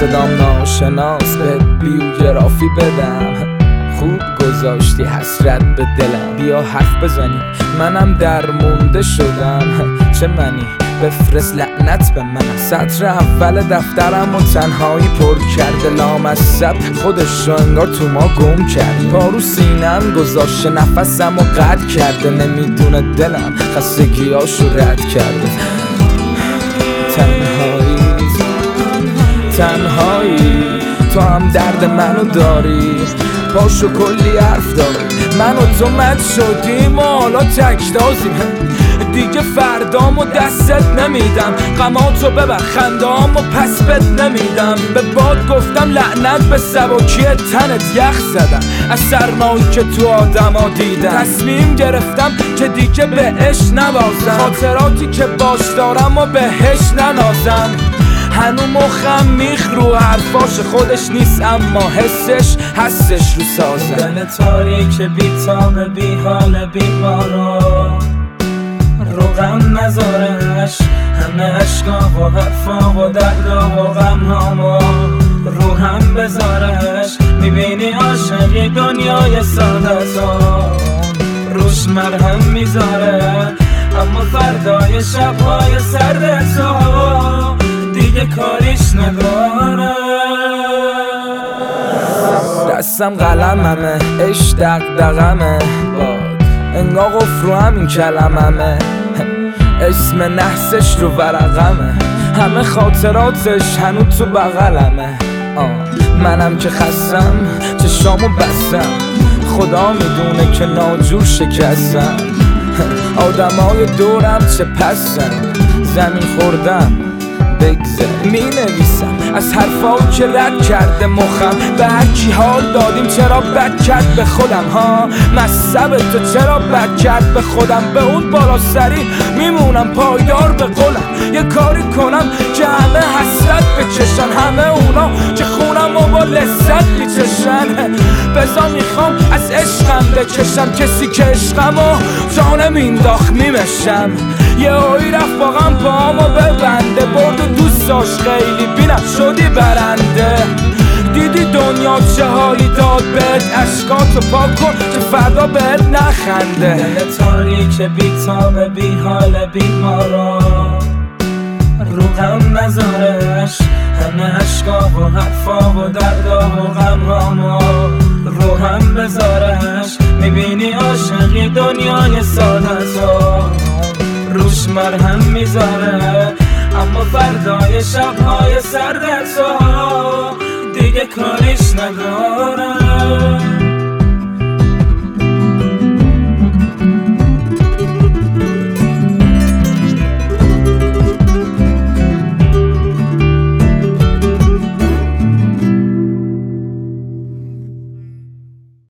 صدام ناشناس به بیوگرافی بدم. خوب گذاشتی حسرت به دلم، بیا حرف بزنیم منم درمونده شدم. چه منی بفرست لعنت به من، سطر اول دفترم و تنهایی پر کرده لامصب خودش رو انگار تو ما گم کرد. پارو سینم گذاشته نفسم و قطع کرده، نمیدونه دلم خستگیاشو رد کرده. تنهایی تو هم درد منو داری، پاشو کلی حرف داری، من و تو مد شدیم و حالا تکتازیم. دیگه فردامو دستت نمیدم، غماتو ببر خندامو پس بد نمیدم. به باد گفتم لعنت به سبکی تنت، یخ زدم از سرمایی که تو آدما دیدم. تصمیم گرفتم که دیگه بهش نبازم، خاطراتی که باش دارم و بهش ننازم. هنو مخم میخ رو حرفاش خودش نیست، اما حسش هستش رو سازم. دل تاریک بی تاب بی حال بیمارا، رو غم نذارش همه عشقا و حرفا و دردا و غمهامو رو هم بذارش. میبینی عاشقی دنیای سادتا روش مرهم میذاره، اما فردای شبهای سردتا دیگه کاریش نداره. دستم قلممه، عشق دغدغمه، انگار قفل رو همین کلممه، اسم نحسش رو ورقمه، همه خاطراتش هنو تو بغلمه. منم که خستم چشامو بستم، خدا میدونه که ناجور شکستم. آدمای دورم چه پسن، زمین خوردم بگذر می نویسم از حرفاو که رد کرده مخم. به هرکی حال دادیم چرا بد کرد به خودم ها، مصب تو چرا بد کرد به خودم. به اون بالا سری میمونم پایدار به قولم، یه کاری کنم که همه حسرت بکشن، همه اونا که خونم و با لذت میچشن. بزا میخوام از عشقم بکشم، کسی که عشقمو جانم اینداخت میمشم. یه هایی رفت با غم پامو ببنده، برد و دوست داشت خیلی بینم شدی برنده. دیدی دنیا چه حالی داد بهت، اشکاتو پاک کن که فردا بهت نخنده. دل تاریک بی تاب بی حال بیمارا، رو غم نذارش همه عشقا و حرفا و دردا و غمهامو رو هم بذارش. میبینی عاشقی دنیای سادتا روش مرهم میذاره، اما فردای شبهای سردتا دیگه کاریش نداره.